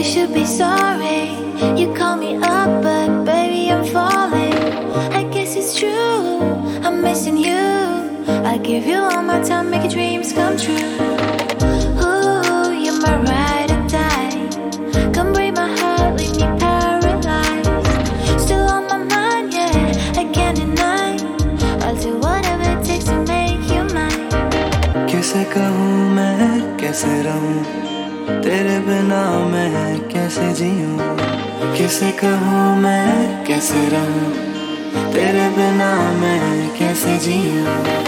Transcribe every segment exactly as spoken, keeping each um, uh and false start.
should be sorry. You call me up, but baby I'm falling. I guess it's true, I'm missing you. I give you all my time, make your dreams come true. Ooh, you're my ride or die. Come break my heart, leave me paralyzed. Still on my mind, yeah, I can't deny. I'll do whatever it takes to make you mine. किसे कहूँ मैं कैसे रहूँ, तेरे बिना मैं कैसे जीऊँ. किसे कहूँ मैं कैसे रहूँ, तेरे बिना मैं कैसे जीऊँ.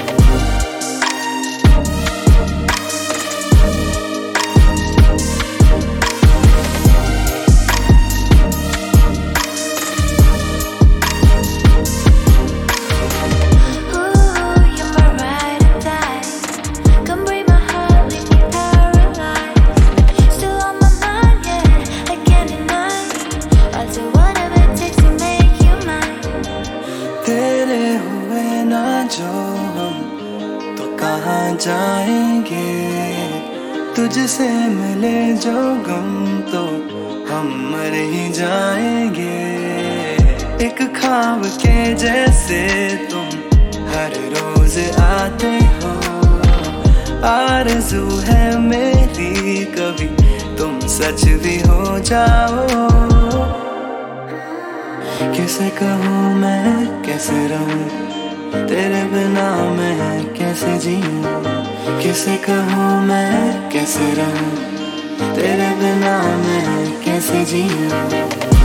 जो हम तो कहाँ जाएंगे, तुझसे मिले जो गम तो हम मर ही जाएंगे. एक ख्वाब के जैसे तुम हर रोज आते हो, आरज़ू है मेरी कभी तुम सच भी हो जाओ. किसे कहूँ मैं कैसे रहूँ, तेरे बिना मैं कैसे जीऊँ. किसे कहूँ मैं कैसे रहूँ, तेरे बिना मैं कैसे जीऊँ.